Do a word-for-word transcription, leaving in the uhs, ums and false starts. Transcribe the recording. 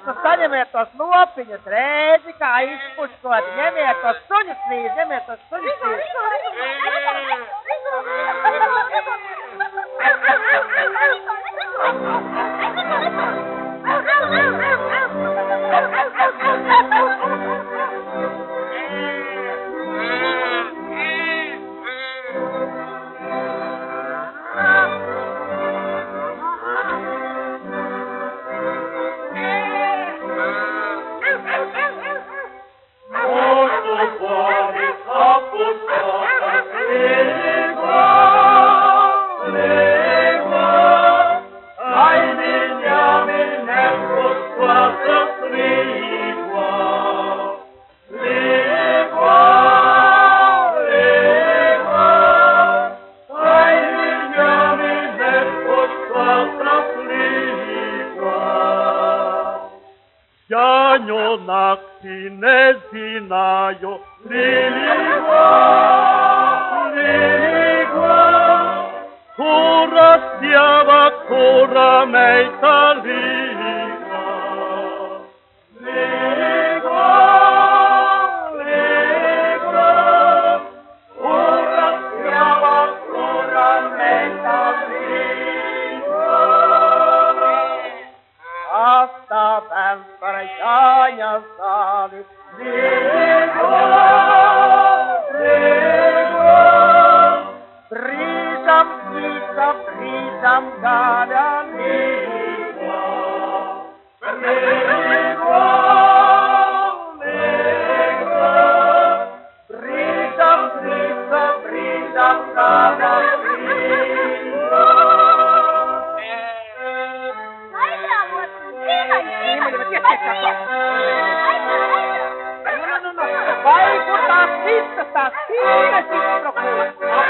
visu saņemiet tos lopiņus reizi, kā izpuškot. Ņemiet tos suņus nīs, ņemiet tos suņus nīs. Jaņo naktī nezināju, līgā, līgā, kura sieva, kura meita līgā. Līgā, līgā, kura sieva, kura meita līgā. Astāvēm par Jāņa sāli. Līgā, līgā, Brīžam īsa, brīžam gaļa līgā. līgā, līgā, Brīžam īsa, brīžam gaļa līgā. Vai, kur tās vistas, tās tīras iztrokos?